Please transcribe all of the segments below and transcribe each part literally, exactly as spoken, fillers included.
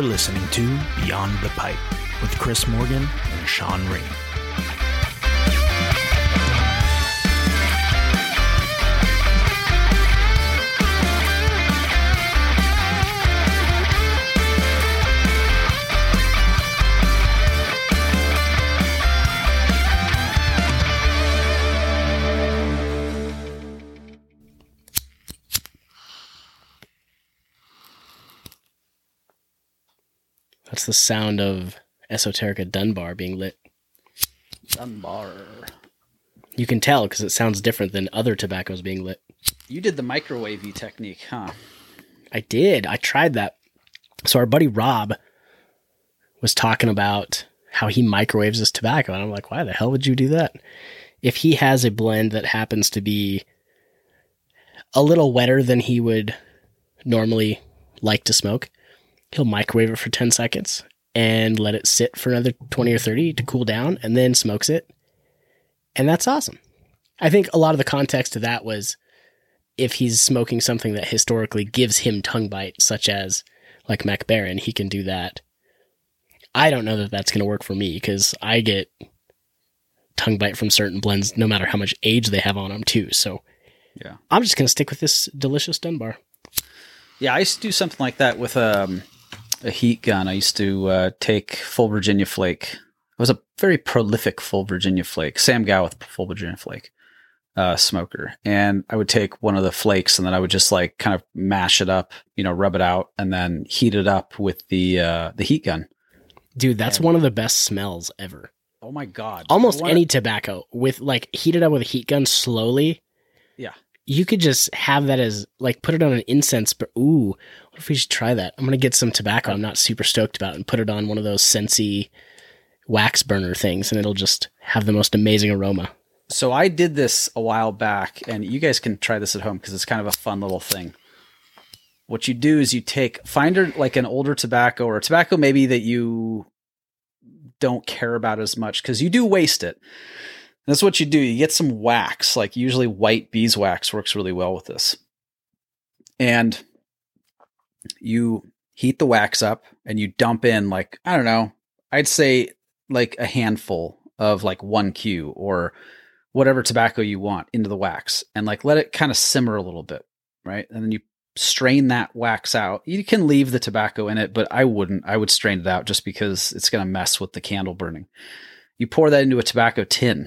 You're listening to Beyond the Pipe with Chris Morgan and Sean Ring. That's the sound of Esoterica Dunbar being lit. Dunbar. You can tell because it sounds different than other tobaccos being lit. You did the microwavey technique, huh? I did. I tried that. So our buddy Rob was talking about how he microwaves his tobacco. And I'm like, why the hell would you do that? If he has a blend that happens to be a little wetter than he would normally like to smoke, he'll microwave it for ten seconds and let it sit for another twenty or thirty to cool down and then smokes it. And that's awesome. I think a lot of the context to that was if he's smoking something that historically gives him tongue bite, such as like Mac Baren, he can do that. I don't know that that's going to work for me because I get tongue bite from certain blends no matter how much age they have on them too. So yeah, I'm just going to stick with this delicious Dunbar. Yeah, I used to do something like that with um, a heat gun. I used to uh, take full Virginia flake. I was a very prolific full Virginia flake, Sam Gowith full Virginia flake uh, smoker. And I would take one of the flakes and then I would just like kind of mash it up, you know, rub it out and then heat it up with the uh, the heat gun. Dude, that's and, one of the best smells ever. Oh my God. Almost any tobacco with like heated up with a heat gun slowly. Yeah. You could just have that as like put it on an incense, but ooh, what if we should try that? I'm going to get some tobacco I'm not super stoked about and put it on one of those Scentsy wax burner things and it'll just have the most amazing aroma. So I did this a while back and you guys can try this at home because it's kind of a fun little thing. What you do is you take, find a, like an older tobacco or a tobacco maybe that you don't care about as much because you do waste it. That's what you do. You get some wax, like usually white beeswax works really well with this. And you heat the wax up and you dump in like, I don't know, I'd say like a handful of like one Q or whatever tobacco you want into the wax and like let it kind of simmer a little bit, right? And then you strain that wax out. You can leave the tobacco in it, but I wouldn't. I would strain it out just because it's going to mess with the candle burning. You pour that into a tobacco tin.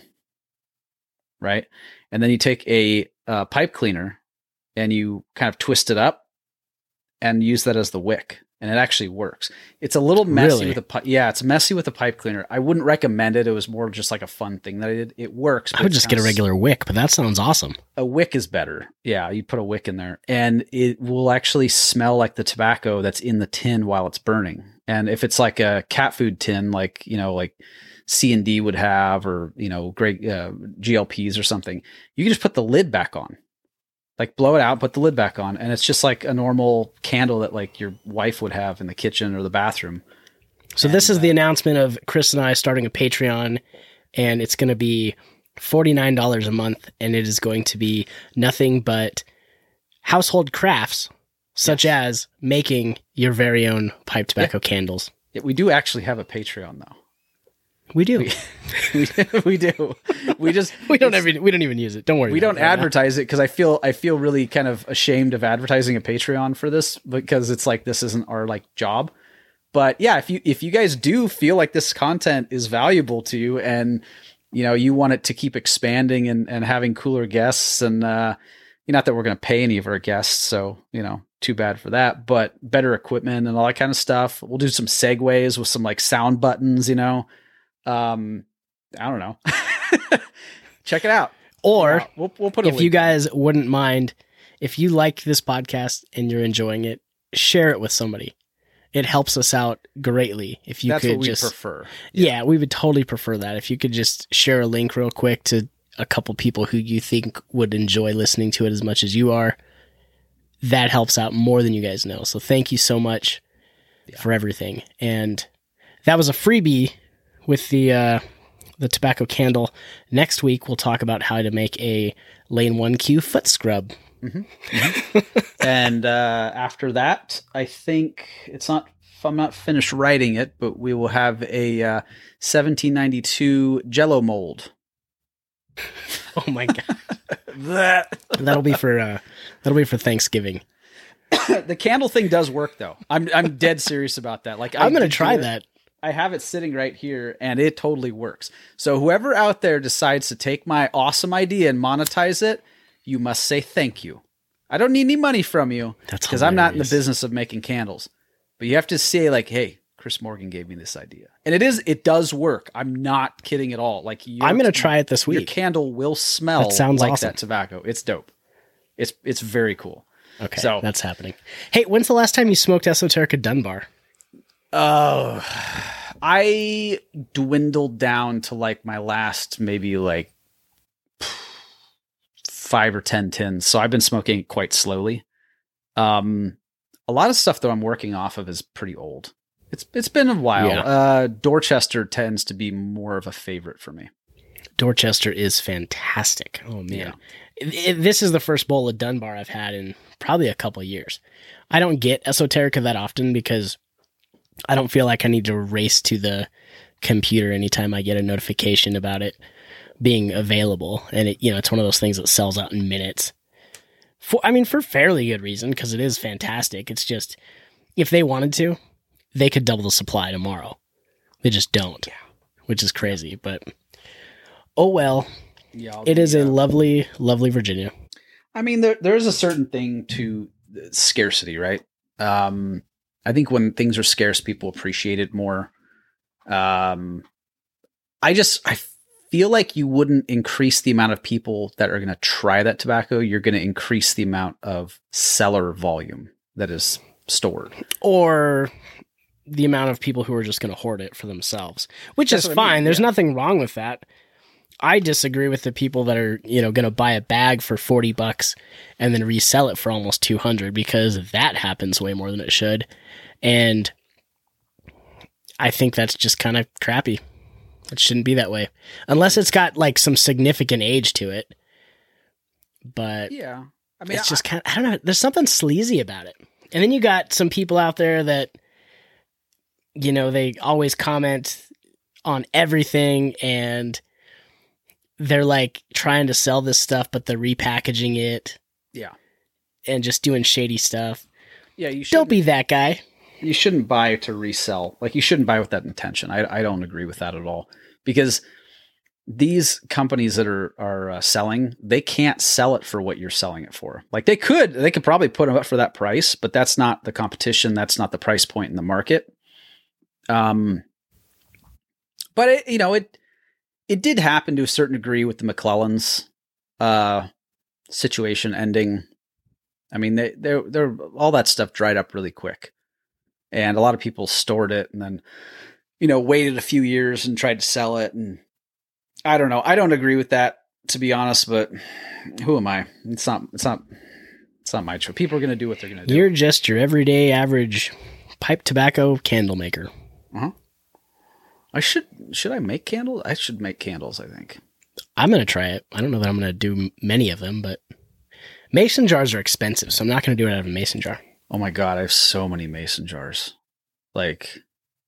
Right. And then you take a uh, pipe cleaner and you kind of twist it up and use that as the wick. And it actually works. It's a little messy really? with a pipe. Yeah, it's messy with a pipe cleaner. I wouldn't recommend it. It was more just like a fun thing that I did. It works. I would just get a regular wick, but that sounds awesome. A wick is better. Yeah, you put a wick in there and it will actually smell like the tobacco that's in the tin while it's burning. And if it's like a cat food tin, like, you know, like C and D would have, or, you know, great uh, G L Ps or something, you can just put the lid back on, like blow it out, put the lid back on. And it's just like a normal candle that like your wife would have in the kitchen or the bathroom. So and, this is uh, the announcement of Chris and I starting a Patreon, and it's going to be forty-nine dollars a month. And it is going to be nothing but household crafts, such yes. as making your very own pipe tobacco yeah. candles. Yeah, we do actually have a Patreon though. We do. We, we, we do. We just we don't ever we don't even use it. Don't worry. We don't advertise now. It because I feel I feel really kind of ashamed of advertising a Patreon for this because it's like this isn't our like job. But yeah, if you if you guys do feel like this content is valuable to you and you know you want it to keep expanding and, and having cooler guests and uh, not that we're going to pay any of our guests, so you know too bad for that. But better equipment and all that kind of stuff. We'll do some segues with some like sound buttons, you know. Um, I don't know. Check it out. Or yeah, we'll, we'll put a if you guys there. Wouldn't mind, if you like this podcast and you're enjoying it, share it with somebody. It helps us out greatly. If you That's could what we just prefer. Yeah. yeah, we would totally prefer that. If you could just share a link real quick to a couple people who you think would enjoy listening to it as much as you are, that helps out more than you guys know. So thank you so much yeah. for everything. And that was a freebie with the uh, the tobacco candle. Next week, we'll talk about how to make a Lane one Q foot scrub. Mm-hmm. Mm-hmm. and uh, after that, I think it's not if I'm not finished writing it, but we will have a uh, seventeen ninety-two Jello mold. Oh my god, that that'll be for uh, that'll be for Thanksgiving. The candle thing does work though. I'm I'm dead serious about that. Like I'm I gonna did try do it. that. I have it sitting right here, and it totally works. So whoever out there decides to take my awesome idea and monetize it, you must say thank you. I don't need any money from you That's because I'm not in the hilarious. business of making candles. But you have to say like, hey, Chris Morgan gave me this idea. And it is, it does work. I'm not kidding at all. Like your- I'm gonna try it this Your week. candle will smell That sounds like awesome. that tobacco. It's dope. It's, it's very cool. Okay, So- that's happening. Hey, when's the last time you smoked Esoterica Dunbar? Oh, I dwindled down to like my last maybe like five or ten tins. So I've been smoking it quite slowly. Um, a lot of stuff that I'm working off of is pretty old. It's it's been a while. Yeah. Uh, Dorchester tends to be more of a favorite for me. Dorchester is fantastic. Oh man, Yeah. It- it- this is the first bowl of Dunbar I've had in probably a couple of years. I don't get Esoterica that often because I don't feel like I need to race to the computer anytime I get a notification about it being available. And it, you know, it's one of those things that sells out in minutes. For, I mean, for fairly good reason, because it is fantastic. It's just, if they wanted to, they could double the supply tomorrow. They just don't, which is crazy. But, oh well, Yeah, it is a lovely, lovely Virginia. I mean, there there's a certain thing to scarcity, right? Um, I think when things are scarce, people appreciate it more. Um, I just I feel like you wouldn't increase the amount of people that are going to try that tobacco. You're going to increase the amount of seller volume that is stored. Or the amount of people who are just going to hoard it for themselves, which That's is what I mean, fine. There's yeah. nothing wrong with that. I disagree with the people that are, you know, going to buy a bag for forty bucks and then resell it for almost two hundred, because that happens way more than it should. And I think that's just kind of crappy. It shouldn't be that way unless it's got like some significant age to it. But Yeah, I mean, it's just kind of, I don't know. There's something sleazy about it. And then you got some people out there that, you know, they always comment on everything and they're like trying to sell this stuff, but they're repackaging it yeah, and just doing shady stuff. yeah. You Don't shouldn't be that guy. you shouldn't buy to resell. Like you shouldn't buy with that intention. I I don't agree with that at all, because these companies that are are uh, selling, they can't sell it for what you're selling it for. Like they could, they could probably put them up for that price, but that's not the competition. That's not the price point in the market. Um, but it, you know, it it did happen to a certain degree with the McClellans uh, situation ending. I mean, they they they're all that stuff dried up really quick, and a lot of people stored it and then, you know, waited a few years and tried to sell it. And I don't know. I don't agree with that, to be honest, but who am I? It's not, it's not, it's not my choice. People are going to do what they're going to do. You're just your everyday average pipe tobacco candle maker. Uh-huh. I should, should I make candles? I should make candles, I think. I'm going to try it. I don't know that I'm going to do m- many of them, but mason jars are expensive, so I'm not going to do it out of a mason jar. Oh my God. I have so many mason jars. Like,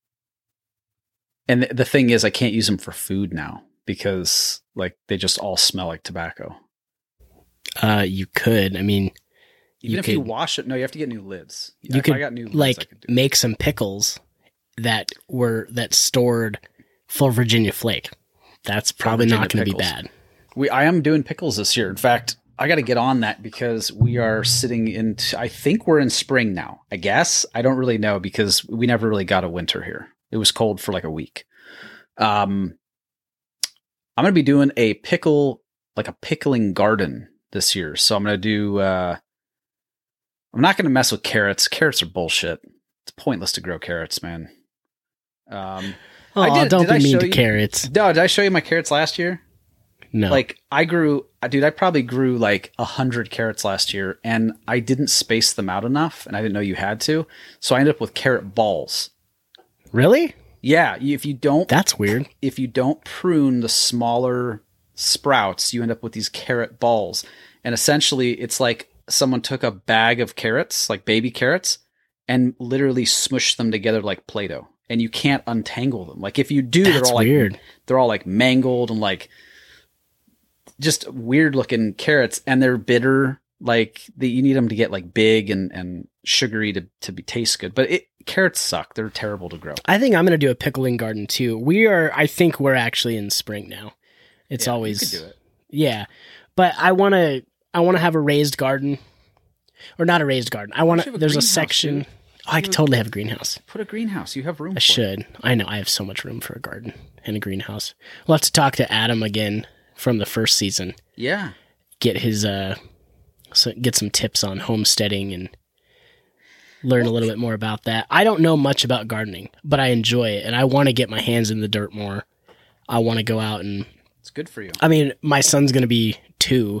and the, the thing is, I can't use them for food now because like they just all smell like tobacco. Uh, you could. I mean, Even You if you could- wash it, no, you have to get new lids. you if could I got new lids, like I could do it. make some pickles that were that stored full Virginia flake. That's probably Virginia not going to be pickles. bad. We, I am doing pickles this year. In fact, I got to get on that because we are sitting in, I think we're in spring now, I guess. I don't really know because we never really got a winter here. It was cold for like a week. Um, I'm going to be doing a pickle, like a pickling garden this year. So I'm going to do, uh, I'm not going to mess with carrots. Carrots are bullshit. It's pointless to grow carrots, man. Um, Oh, I did- don't did I be mean show to you- carrots. no, did I show you my carrots last year? No. Like I grew, dude, I probably grew like a hundred carrots last year and I didn't space them out enough and I didn't know you had to. So I ended up with carrot balls. Really? Yeah. If you don't, That's weird. if you don't prune the smaller sprouts, you end up with these carrot balls. And essentially it's like someone took a bag of carrots, like baby carrots, and literally smush them together like Play-Doh. And you can't untangle them. Like if you do, That's they're all weird. like they're all like mangled and like just weird looking carrots, and they're bitter. Like the, you need them to get like big and, and sugary to, to be taste good. But it, carrots suck. They're terrible to grow. I think I'm going to do a pickling garden too. We are, I think we're actually in spring now. It's Yeah, always, you could do it. yeah. But I want to, I want to have a raised garden, or not a raised garden. I want You to, have a there's a greenhouse, section. dude. Oh, I could totally have a greenhouse. Put a greenhouse. You have room. I for should. It. I know. I have so much room for a garden and a greenhouse. We'll have to talk to Adam again from the first season. Yeah. Get his, uh, so get some tips on homesteading and learn a little bit more about that. I don't know much about gardening, but I enjoy it, and I want to get my hands in the dirt more. I want to go out and, It's good for you. I mean, my son's going to be two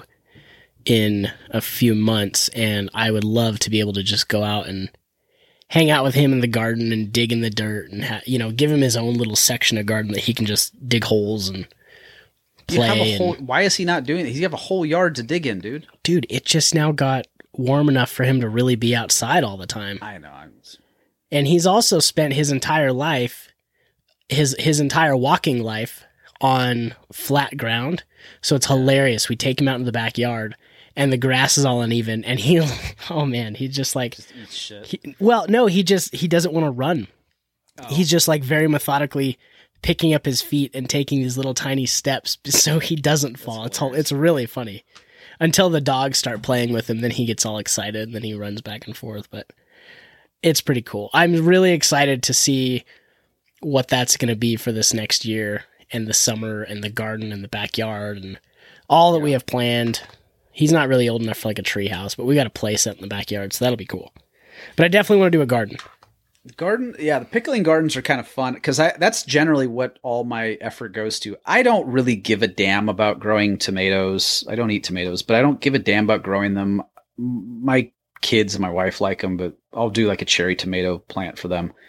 in a few months, and I would love to be able to just go out and hang out with him in the garden and dig in the dirt and, ha- you know, give him his own little section of garden that he can just dig holes and You have play. a whole, and, why is he not doing it? You have a whole yard to dig in, dude. dude, it just now got warm enough for him to really be outside all the time. I know. I'm, And he's also spent his entire life, his his entire walking life on flat ground. So it's hilarious. We take him out in the backyard and the grass is all uneven, and he, oh man, he just like, just eat shit. he, well, no, he just, he doesn't want to run. Oh. He's just like very methodically picking up his feet and taking these little tiny steps so he doesn't fall. It's all, it's really funny until the dogs start playing with him. Then he gets all excited and then he runs back and forth, but it's pretty cool. I'm really excited to see what that's going to be for this next year and the summer and the garden and the backyard and all that Yeah. we have planned. He's not really old enough for like a tree house, but we got a play set in the backyard, so that'll be cool. But I definitely want to do a garden. Garden, yeah, the pickling gardens are kind of fun because that's generally what all my effort goes to. I don't really give a damn about growing tomatoes. I don't eat tomatoes, but I don't give a damn about growing them. My kids and my wife like them, but I'll do like a cherry tomato plant for them.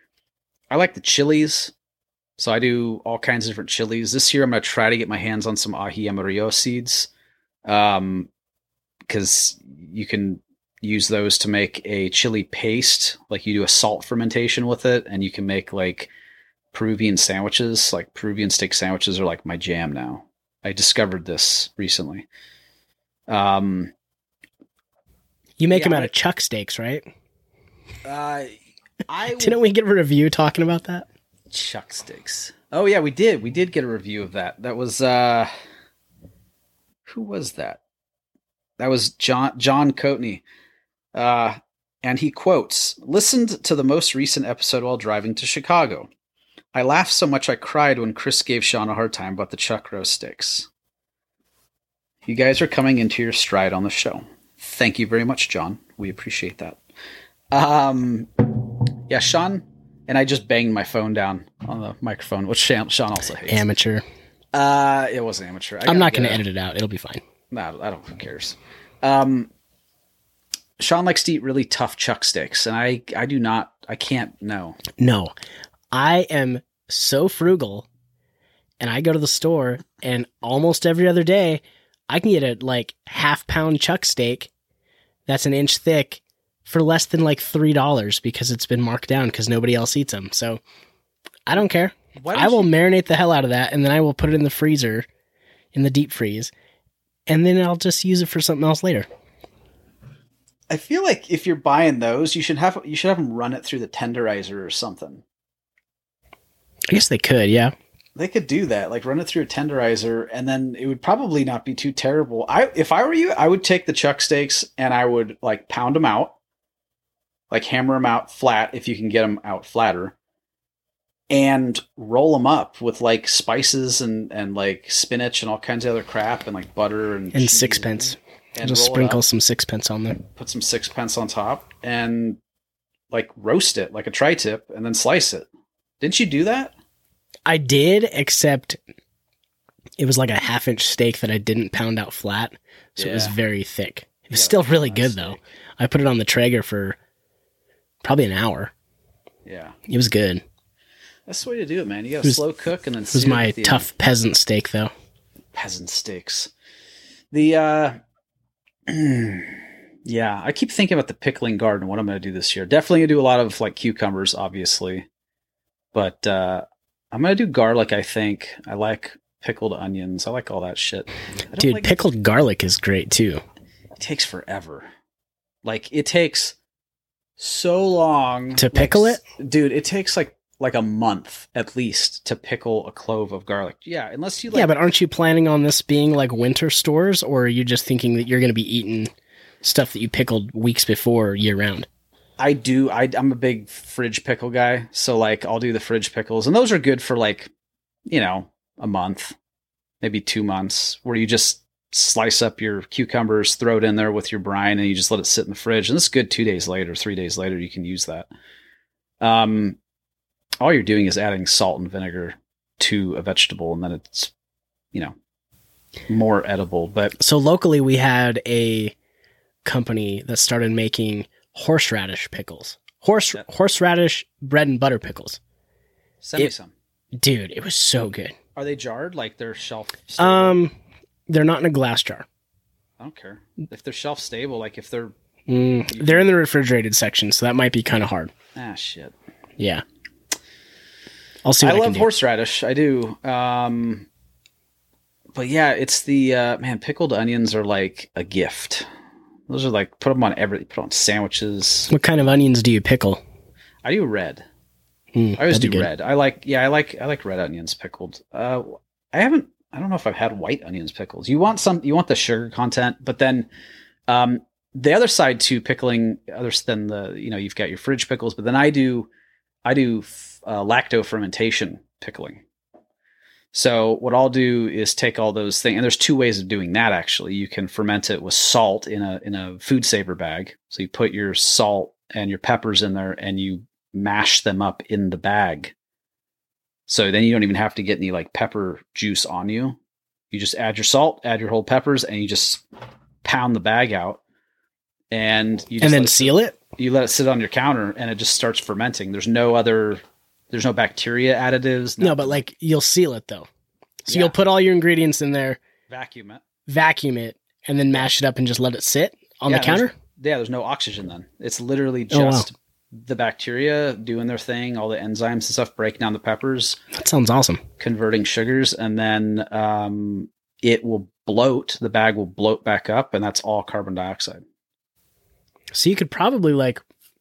I like the chilies, so I do all kinds of different chilies. This year I'm going to try to get my hands on some ají amarillo seeds, um, because you can use those to make a chili paste. Like you do a salt fermentation with it, and you can make like Peruvian sandwiches. Like Peruvian steak sandwiches are like my jam now. I discovered this recently. Um, You make Yeah, them out I- of chuck steaks, right? uh, I Didn't we get a review talking about that? chuck sticks. Oh yeah, we did. We did get a review of that. That was uh, who was that? That was John John Coatney. Uh, and he quotes, listened to the most recent episode while driving to Chicago. I laughed so much I cried when Chris gave Sean a hard time about the chuck roast sticks. You guys are coming into your stride on the show. Thank you very much, John. We appreciate that. Um, yeah, Sean, and I just banged my phone down on the microphone, which Sean Sean also hates. Amateur. Uh, it was amateur. I I'm not gotta going to get edit it out. It'll be fine. No, I don't. Who cares? Um, Sean likes to eat really tough chuck sticks, and I, I do not. I can't. No. No, I am so frugal, and I go to the store, and almost every other day, I can get a like half pound chuck steak that's an inch thick for less than like three dollars because it's been marked down because nobody else eats them. So I don't care. Why I don't will you- marinate the hell out of that, and then I will put it in the freezer, in the deep freeze, and then I'll just use it for something else later. I feel like if you're buying those, you should have you should have them run it through the tenderizer or something. I guess they could, yeah. They could do that, like run it through a tenderizer, and then it would probably not be too terrible. I, if I were you, I would take the chuck steaks and I would like pound them out, like hammer them out flat if you can get them out flatter, and roll them up with like spices and and like spinach and all kinds of other crap and like butter and And cheese sixpence. and Just roll it sprinkle up, some sixpence on there. put some sixpence on top, and like roast it like a tri-tip, and then slice it. Didn't you do that? I did, except it was like a half inch steak that I didn't pound out flat, so it was Yeah. very thick. It was Yeah, still really nice good steak. though. I put it on the Traeger for probably an hour. Yeah. It was good. That's the way to do it, man. You got It to was- slow cook and then It was sear my at the end. tough peasant steak though. Peasant steaks. The uh Yeah, I keep thinking about the pickling garden. What I'm going to do this year? Definitely going to do a lot of like cucumbers, obviously, but uh, I'm going to do garlic. I think I like pickled onions. I like all that shit. Dude, like pickled garlic is great too. It takes forever. Like it takes so long to pickle like, it, dude. It takes like like a month at least to pickle a clove of garlic. Yeah, unless you like. Yeah, but aren't you planning on this being like winter stores, or are you just thinking that you're going to be eating stuff that you pickled weeks before year round? I do. I, I'm a big fridge pickle guy. So like I'll do the fridge pickles, and those are good for like, you know, a month, maybe two months, where you just slice up your cucumbers, throw it in there with your brine, and you just let it sit in the fridge. And it's good two days later, three days later, you can use that. Um, all you're doing is adding salt and vinegar to a vegetable, and then it's, you know, more edible. But so locally we had a company that started making horseradish pickles. Horse Yeah. horseradish bread and butter pickles. send me It- some. Dude, it was so good. Are they jarred? Like they're shelf stable? Um, they're not in a glass jar. I don't care. If they're shelf stable, like if they're, Mm, they're in the refrigerated section, so that might be kind of hard. ah, shit. Yeah. I'll see I what I, love can do. horseradish. I do. Um, but yeah, it's the, uh, man, pickled onions are like a gift. Those are like, put them on everything, put on sandwiches. What kind of onions do you pickle? I do red. Mm, I always that'd do be good. red. I like, yeah, I like, I like red onions pickled. Uh, I haven't, I don't know if I've had white onions pickled. You want some, you want the sugar content, but then, um, the other side to pickling, other than the, you know, you've got your fridge pickles, but then I do, I do uh, lacto fermentation pickling. So what I'll do is take all those things, and there's two ways of doing that. Actually, you can ferment it with salt in a in a food saver bag. So you put your salt and your peppers in there, and you mash them up in the bag. So then you don't even have to get any like pepper juice on you. You just add your salt, add your whole peppers, and you just pound the bag out. And you just And then let it seal sit, it? You let it sit on your counter, and it just starts fermenting. There's no other, there's no bacteria additives. No, but like you'll seal it though. So Yeah. you'll put all your ingredients in there, Vacuum it. vacuum it, and then mash it up and just let it sit on Yeah, the counter? there's- Yeah, there's no oxygen then. It's literally Oh, wow. just the bacteria doing their thing, all the enzymes and stuff, breaking down the peppers, That sounds awesome. converting sugars, and then um, it will bloat. The bag will bloat back up, and that's all carbon dioxide. So you could probably like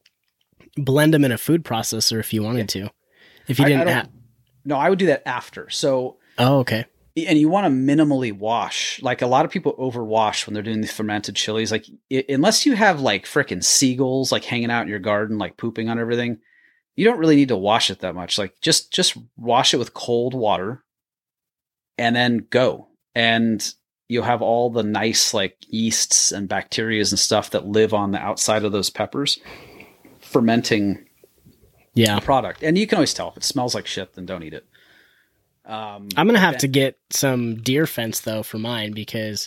blend them in a food processor if you wanted to. If you I- I didn't don't- have. No, I would do that after. So, Oh, okay. and you want to minimally wash. Like a lot of people overwash when they're doing the fermented chilies. Like I- unless you have like frickin' seagulls like hanging out in your garden, like pooping on everything, you don't really need to wash it that much. Like just just wash it with cold water, and then go. And you'll have all the nice like yeasts and bacterias and stuff that live on the outside of those peppers fermenting Yeah. the product. And you can always tell if it smells like shit, then don't eat it. Um, I'm going to have then- to get some deer fence though for mine because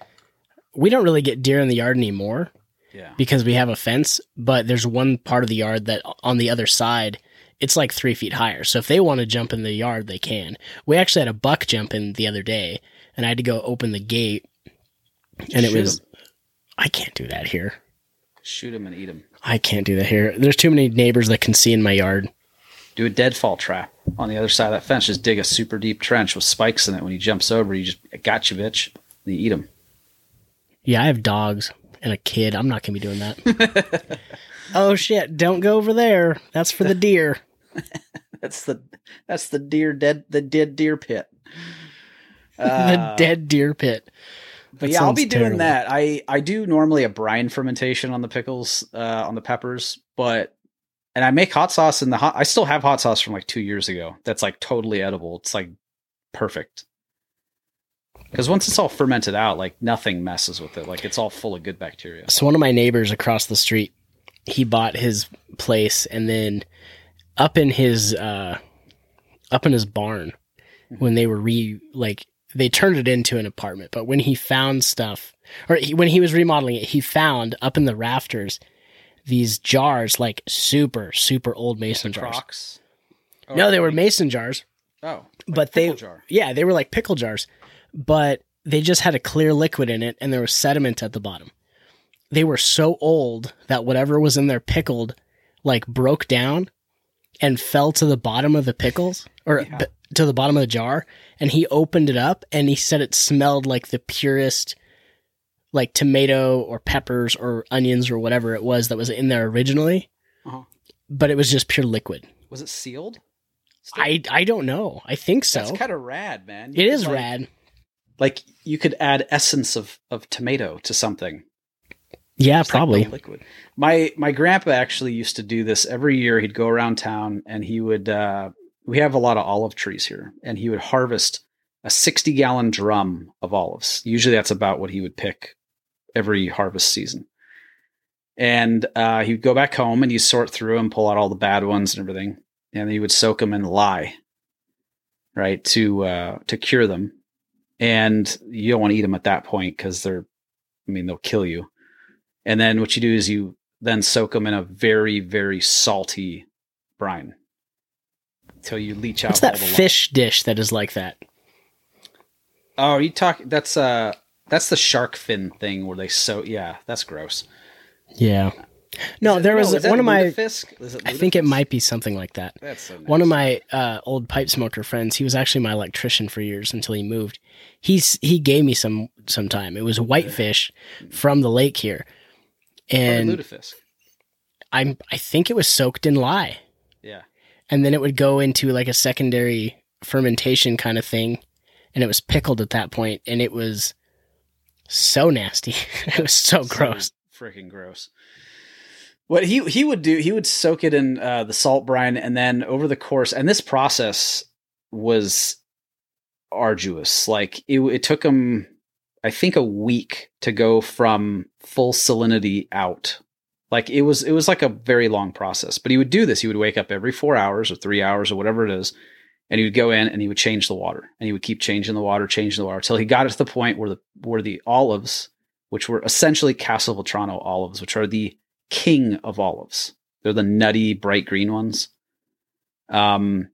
we don't really get deer in the yard anymore yeah. because we have a fence, but there's one part of the yard that on the other side, it's like three feet higher. So if they want to jump in the yard, they can. We actually had a buck jump in the other day and I had to go open the gate and it Shoot was, 'em. I can't do that here. Shoot them and eat them. I can't do that here. There's too many neighbors that can see in my yard. Do a deadfall trap on the other side of that fence. Just dig a super deep trench with spikes in it. When he jumps over, you just got you, bitch. And you eat him. Yeah, I have dogs and a kid. I'm not going to be doing that. Oh shit, don't go over there. That's for the deer. That's the that's the deer dead the dead deer pit. the Uh, dead deer pit. But That yeah, I'll sounds be doing terrible. that. I I do normally a brine fermentation on the pickles, uh, on the peppers, but and I make hot sauce in the hot. I still have hot sauce from like two years ago. That's like totally edible. It's like perfect. Because once it's all fermented out, like nothing messes with it. Like it's all full of good bacteria. So one of my neighbors across the street, he bought his place and then up in his uh up in his barn when they were re like they turned it into an apartment, but when he found stuff or he, when he was remodeling it, he found up in the rafters these jars, like super super old mason jars. Crocs. No, they were mason jars, Oh, but they pickle jar. yeah, they were like pickle jars, but they just had a clear liquid in it and there was sediment at the bottom. they were so old that whatever was in there pickled, like broke down and fell to the bottom of the pickles or Yeah. b- to the bottom of the jar. And he opened it up and he said it smelled like the purest, like tomato or peppers or onions or whatever it was that was in there originally. Uh-huh. But it was just pure liquid. Was it sealed? Still? I, I don't know. I think so. That's kind of rad, man. It You is could, like- rad. Like you could add essence of, of tomato to something. Yeah, Just like probably. the liquid. My my grandpa actually used to do this every year. He'd go around town and he would. Uh, we have a lot of olive trees here, and he would harvest a sixty gallon drum of olives. Usually, that's about what he would pick every harvest season. And uh, he'd go back home and he'd sort through and pull out all the bad ones and everything, and he would soak them in lye, right, to uh, to cure them. And you don't want to eat them at that point because they're, I mean, they'll kill you. And then what you do is you then soak them in a very, very salty brine until you leach out. What's that all the lime. fish dish that is like that? Oh, you talk? That's uh, that's the shark fin thing where they soak. Yeah, that's gross. Yeah. No, Is it- there was is that one of my, lutefisk? Is it I think it lutefisk? might be something like that. That's so nice. One of my uh, old pipe smoker friends, he was actually my electrician for years until he moved. He's he gave me some some time. It was whitefish from the lake here, Probably and lutefisk. I'm I think it was soaked in lye, Yeah. and then it would go into like a secondary fermentation kind of thing, and it was pickled at that point, and it was so nasty. It was so gross. Freaking gross. What he he would do, he would soak it in uh, the salt brine, and then over the course, and this process was arduous. Like it, it took him, I think, a week to go from full salinity out. Like it was, it was like a very long process. But he would do this. He would wake up every four hours or three hours or whatever it is, and he would go in and he would change the water, and he would keep changing the water, changing the water until he got it to the point where the where the olives, which were essentially Castelvetrano olives, which are the king of olives. They're the nutty, bright green ones. Um,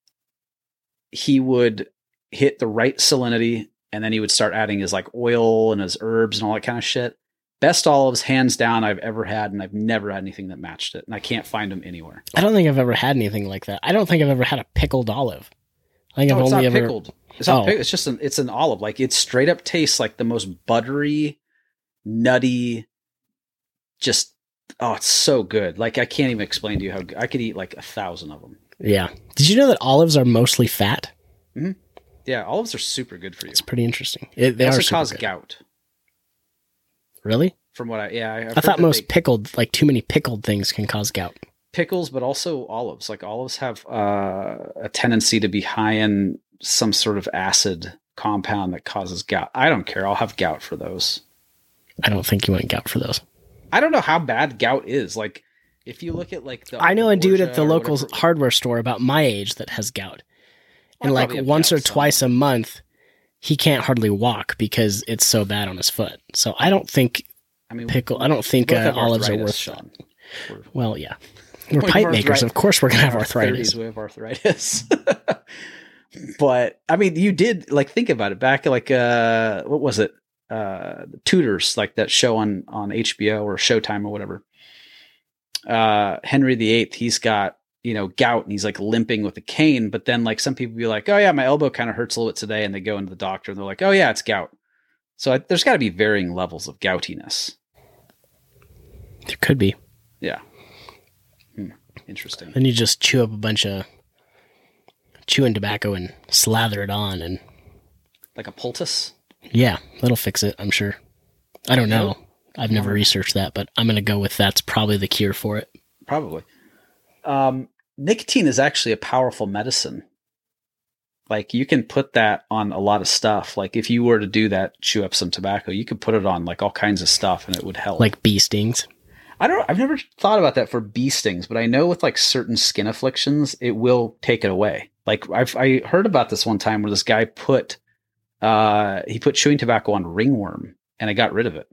he would hit the right salinity, and then he would start adding his like oil and his herbs and all that kind of shit. Best olives, hands down, I've ever had, and I've never had anything that matched it, and I can't find them anywhere. I don't think I've ever had anything like that. I don't think I've ever had a pickled olive. I think No, I've it's only not ever pickled. It's not Oh. pickled. It's just an, it's an olive. Like it straight up tastes like the most buttery, nutty, just oh, it's so good. Like I can't even explain to you how good. I could eat like a thousand of them. Yeah. Did you know that olives are mostly fat? Yeah, olives are super good for you. It's pretty interesting. It, they They are also super cause good. gout. Really? From what I yeah, I've I heard thought that most they- pickled, like too many pickled things can cause gout. pickles, but also olives. Like olives have uh, a tendency to be high in some sort of acid compound that causes gout. I don't care. I'll have gout for those. I don't think you want gout for those. I don't know how bad gout is. Like if you look at like the I know a dude at Borgia the or local whatever- hardware store about my age that has gout. I And like probably have once gout or somewhere. twice a month, he can't hardly walk because it's so bad on his foot. So I don't think I mean, pickle. I don't think we both uh, have olives are arthritis, worth. Sean. We're- Well, yeah, we're We have pipe makers. arthritis. Of course, we're gonna have in our arthritis. thirties, we have arthritis. But I mean, you did like think about it back like uh, what was it? Uh, Tudors, like that show on on H B O or Showtime or whatever. Uh, Henry the Eighth, he's got you know gout and he's like limping with a cane. But then like some people be like, oh yeah, my elbow kind of hurts a little bit today, and they go into the doctor and they're like, oh yeah, it's gout. So I, there's got to be varying levels of goutiness. There could be. Yeah. Hmm. Interesting. Then you just chew up a bunch of chewing tobacco and slather it on, and Like a poultice. yeah, that'll fix it. I'm sure. I don't know. I've never researched that, but I'm gonna go with that's probably the cure for it. Probably. Um, nicotine is actually a powerful medicine. Like you can put that on a lot of stuff. Like if you were to do that, chew up some tobacco, you could put it on like all kinds of stuff and it would help. Like bee stings. I don't I've never thought about that for bee stings, but I know with like certain skin afflictions, it will take it away. Like I've I heard about this one time where this guy put uh he put chewing tobacco on ringworm and it got rid of it.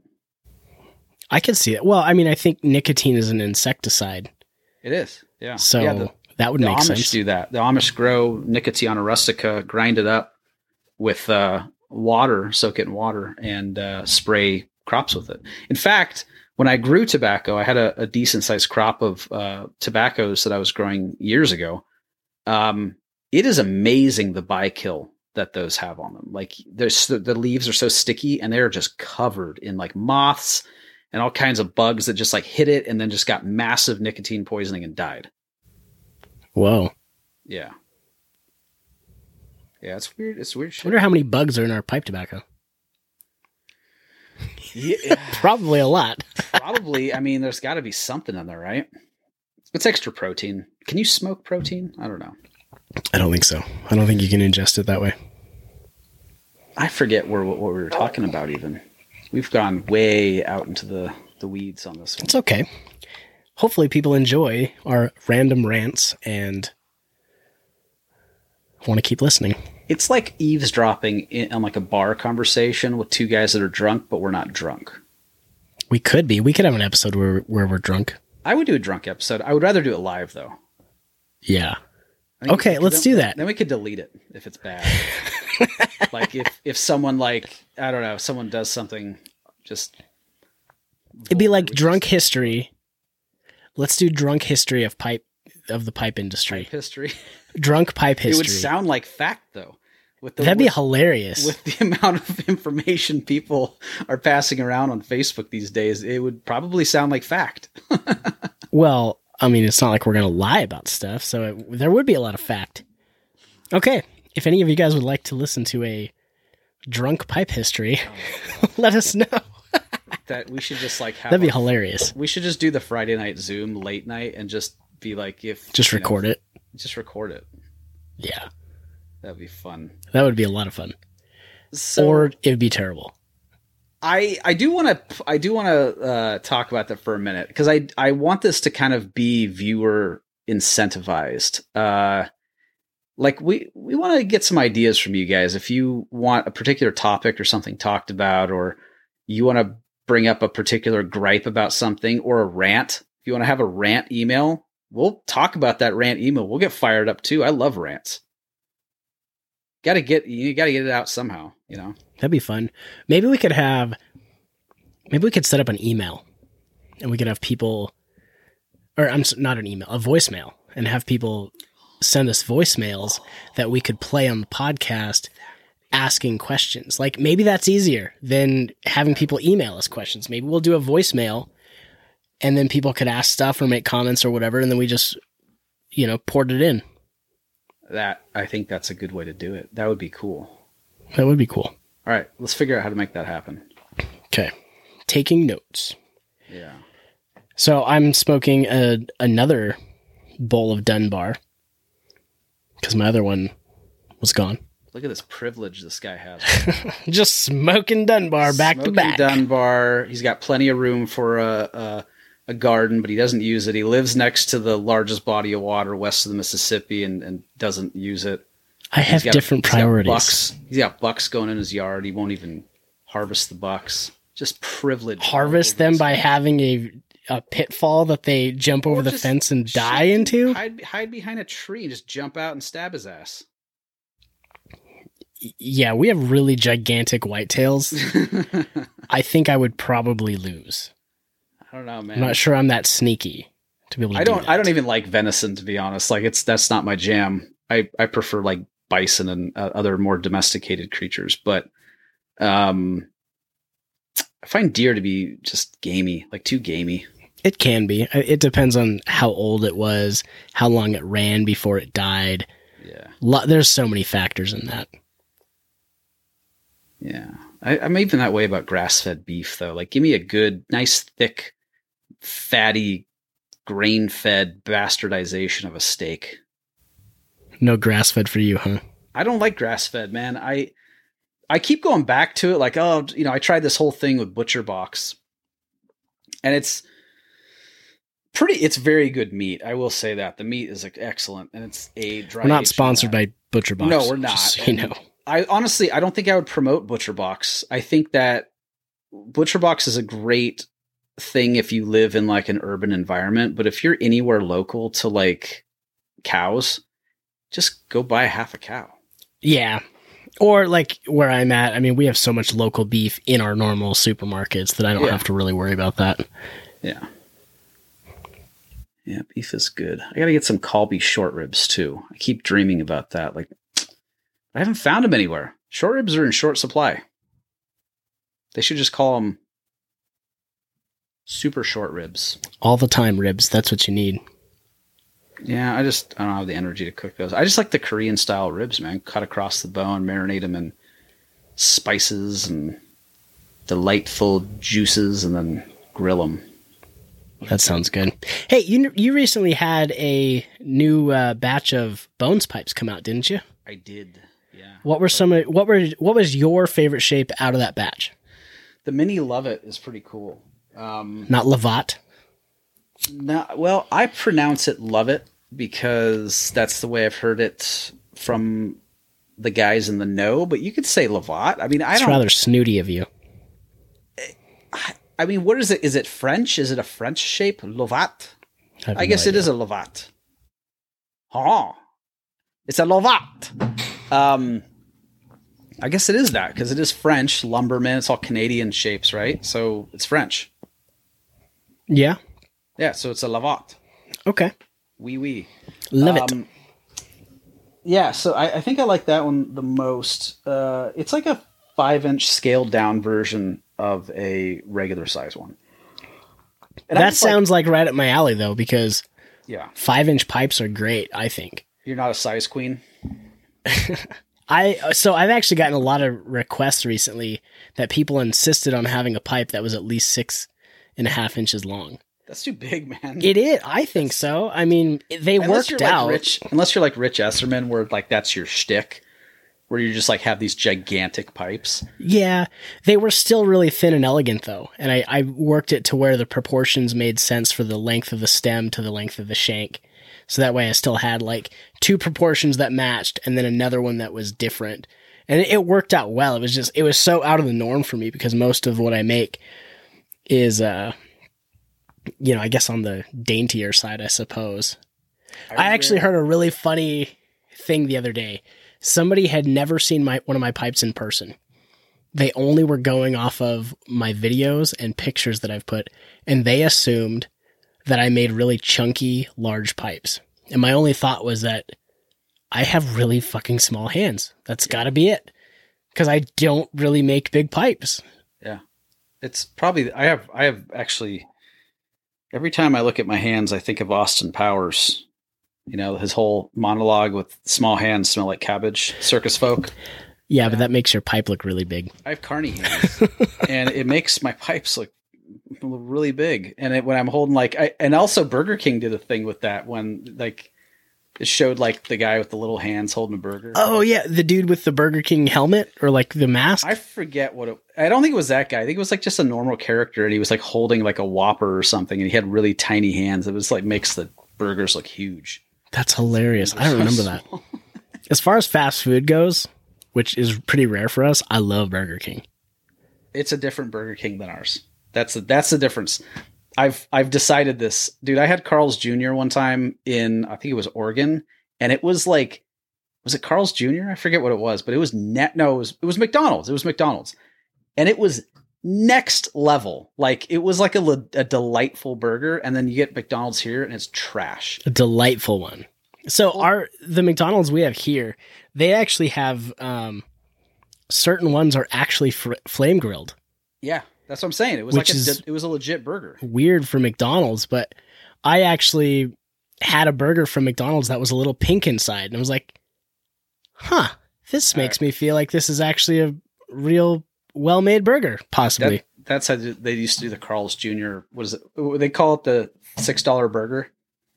I can see it. Well, I mean, I think nicotine is an insecticide, It is. Yeah. so yeah, the, that would the make Amish sense. do that. The Amish grow Nicotiana rustica, grind it up with uh, water, soak it in water, and uh, spray crops with it. In fact, when I grew tobacco, I had a, a decent sized crop of uh, tobaccos that I was growing years ago. Um, it is amazing the bykill that those have on them. Like there's the leaves are so sticky and they're just covered in like moths and all kinds of bugs that just like hit it and then just got massive nicotine poisoning and died. Whoa. Yeah. Yeah, it's weird. It's weird shit. I wonder how many bugs are in our pipe tobacco. Yeah. Probably a lot. Probably. I mean, there's got to be something in there, right? It's extra protein. Can you smoke protein? I don't know. I don't think so. I don't think you can ingest it that way. I forget where what we were talking about even. We've gone way out into the, the weeds on this one. It's okay. Hopefully people enjoy our random rants and want to keep listening. It's like eavesdropping in, on like a bar conversation with two guys that are drunk, but we're not drunk. We could be. We could have an episode where where we're drunk. I would do a drunk episode. I would rather do it live though. Yeah. Okay, let's then, do that. Then we could delete it if it's bad. Like if, if someone like, I don't know, someone does something just. It'd be like drunk history. Let's do drunk history of pipe, of the pipe industry. Pipe history. Drunk pipe history. It would sound like fact though. With the, That'd be with, hilarious. With the amount of information people are passing around on Facebook these days, it would probably sound like fact. Well, I mean, it's not like we're going to lie about stuff, so it, there would be a lot of fact. Okay, if any of you guys would like to listen to a drunk pipe history, let us know. That we should just like have That'd be a, hilarious. We should just do the Friday night Zoom late night and just be like, if just record know, it. Just record it. Yeah, that'd be fun. That would be a lot of fun. So, or it would be terrible. I, I do want to I do want to uh, talk about that for a minute because I I want this to kind of be viewer incentivized. Uh, like we we want to get some ideas from you guys. If you want a particular topic or something talked about, or you want to bring up a particular gripe about something or a rant, if you want to have a rant email, we'll talk about that rant email. We'll get fired up too. I love rants. Got to get you got to get it out somehow, you know. That'd be fun. Maybe we could have, maybe we could set up an email and we could have people, or I'm not an email, a voicemail, and have people send us voicemails that we could play on the podcast asking questions. Like maybe that's easier than having people email us questions. Maybe we'll do a voicemail and then people could ask stuff or make comments or whatever. And then we just, you know, poured it in. That, I think that's a good way to do it. That would be cool. That would be cool. All right, let's figure out how to make that happen. Okay. Taking notes. Yeah. So I'm smoking a, another bowl of Dunbar because my other one was gone. Look at this privilege this guy has. Just smoking Dunbar back smoking to back. Dunbar. He's got plenty of room for a, a a garden, but he doesn't use it. He lives next to the largest body of water west of the Mississippi and, and doesn't use it. I have got, different he's priorities. Got bucks. He's got bucks going in his yard. He won't even harvest the bucks. Just privilege. Harvest them by having a a pitfall that they jump over or the fence and die into? Hide, hide behind a tree and just jump out and stab his ass. Yeah, we have really gigantic whitetails. I think I would probably lose. I don't know, man. I'm not sure I'm that sneaky to be able to I don't do that. I don't even like venison, to be honest. Like it's that's not my jam. I, I prefer like bison and uh, other more domesticated creatures, but um I find deer to be just gamey, like too gamey. It can be. It depends on how old it was, how long it ran before it died. Yeah. Lo- There's so many factors in that. Yeah. I, I'm even that way about grass-fed beef, though. Like, give me a good, nice, thick, fatty, grain-fed bastardization of a steak. No grass-fed for you, huh? I don't like grass-fed, man. I I keep going back to it, like, oh, you know, I tried this whole thing with Butcher Box, and it's pretty. It's very good meat. I will say that the meat is like, excellent, and it's a dry. We're not sponsored by Butcher Box. No, we're not. So you know. I honestly, I don't think I would promote Butcher Box. I think that Butcher Box is a great thing if you live in like an urban environment, but if you're anywhere local to like cows, just go buy half a cow. Yeah. Or like where I'm at, I mean, we have so much local beef in our normal supermarkets that I don't Yeah. have to really worry about that. Yeah. Yeah, beef is good. I got to get some Colby short ribs too. I keep dreaming about that. Like, I haven't found them anywhere. Short ribs are in short supply. They should just call them super short ribs. All the time ribs. That's what you need. Yeah, I just I don't have the energy to cook those. I just like the Korean style ribs, man. Cut across the bone, marinate them in spices and delightful juices, and then grill them. That sounds good. Hey, you you recently had a new uh, batch of Bones pipes come out, didn't you? I did, yeah. What were some of, what were what was your favorite shape out of that batch? The mini Lovett is pretty cool. Um, Not Lavat. no, well, I pronounce it Lovett because that's the way I've heard it from the guys in the know. But you could say Lavat. I mean, I It's don't. rather snooty of you. I mean, what is it? Is it French? Is it a French shape? Lovat? I, have I no guess it idea. is a Lovat. Oh, it's a Lovat. Um, I guess it is that because it is French. Lumberman. It's all Canadian shapes, right? So it's French. Yeah. Yeah, so it's a Lovat. Okay. Oui, oui. Love it. Um, yeah, so I, I think I like that one the most. Uh, it's like a five-inch scaled-down version of a regular size one. And I That just like- sounds like right up my alley, though, because yeah, five inch pipes are great. I think. you're not a size queen. I so I've actually gotten a lot of requests recently that people insisted on having a pipe that was at least six and a half inches long. That's too big, man. It is. I think so. I mean, they unless you're worked like out. Rich, unless you're like Rich Esserman, where like that's your shtick, where you just like have these gigantic pipes. Yeah, they were still really thin and elegant, though, and I, I worked it to where the proportions made sense for the length of the stem to the length of the shank. So that way I still had like two proportions that matched and then another one that was different. And it, it worked out well. It was just, it was so out of the norm for me because most of what I make is, uh, you know, I guess on the daintier side, I suppose. I actually heard a really funny thing the other day. Somebody had never seen my one of my pipes in person. They only were going off of my videos and pictures that I've put, and they assumed that I made really chunky, large pipes. And my only thought was that I have really fucking small hands. That's got to be it. Because I don't really make big pipes. Yeah. It's probably, I have, I have actually, every time I look at my hands, I think of Austin Powers. You know, his whole monologue with small hands smell like cabbage, circus folk. Yeah, but that makes your pipe look really big. I have carny hands, and it makes my pipes look really big. And it, when I'm holding like, I, and also Burger King did a thing with that when like it showed like the guy with the little hands holding a burger. Oh, yeah. The dude with the Burger King helmet or like the mask. I forget what it, I don't think it was that guy. I think it was like just a normal character, and he was like holding like a Whopper or something, and he had really tiny hands. It was like makes the burgers look huge. That's hilarious. I don't remember that. As far as fast food goes, which is pretty rare for us, I love Burger King. It's a different Burger King than ours. That's the, that's the difference. I've I've decided this, dude. I had Carl's Junior one time in, I think it was Oregon, and it was like, was it Carl's Junior? I forget what it was, but it was net. No, it was it was McDonald's. It was McDonald's, and it was next level. Like it was like a, a delightful burger, and then you get McDonald's here, and it's trash. A delightful one. So our the McDonald's we have here, they actually have um, certain ones are actually fr- flame grilled. Yeah, that's what I'm saying. It was Which like a, is- it was a legit burger. Weird for McDonald's, but I actually had a burger from McDonald's that was a little pink inside, and I was like, "Huh, this All makes right. me feel like this is actually a real well-made burger, possibly." That, that's how they used to do the Carl's Junior What is it? They call it the six dollar burger